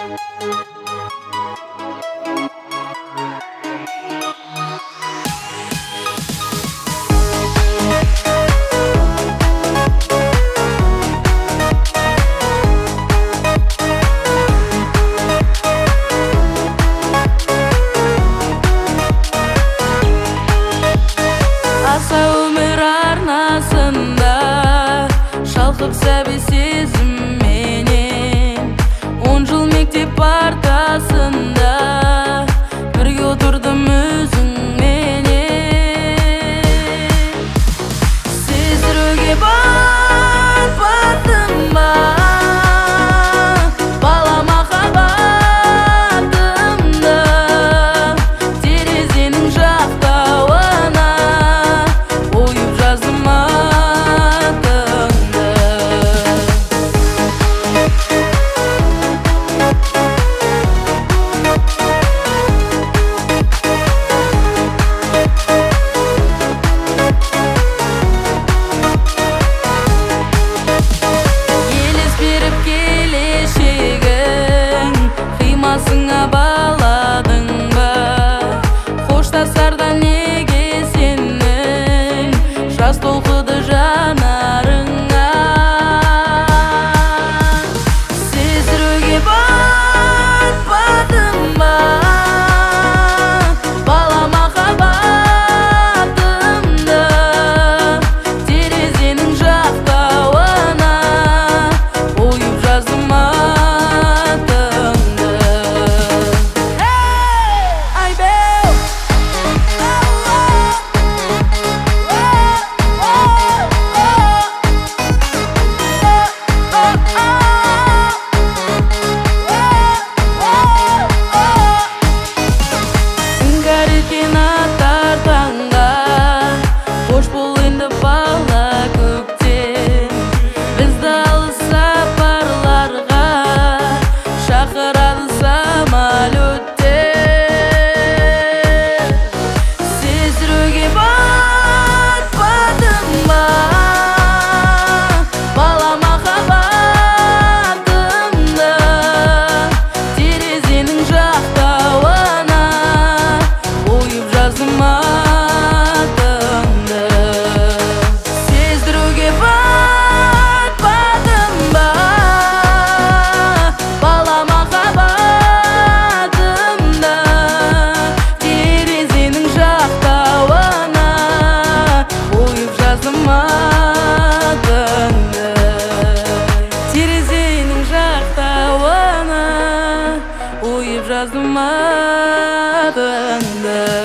Сәби сезімменен 10 жыл мектеп партасында бірге отырдым өзіңменен. Сездіруге батпадым ба бала махаббатымды, терезенің жақтауына ойып жаздым баладың ба қоштасардан неге сенің жас толқыды жанарыңа. Сездіруге батпадым ба бала махаббатымды, терезенің жақтауына ойып жаздым қош бол енді бала көктем, бізді алыс сапарларға шақырады самолеттер. Сездіруге батпадым ба бала махаббатымды, терезенің жақтауына ойып жаздым жаздым адыңды.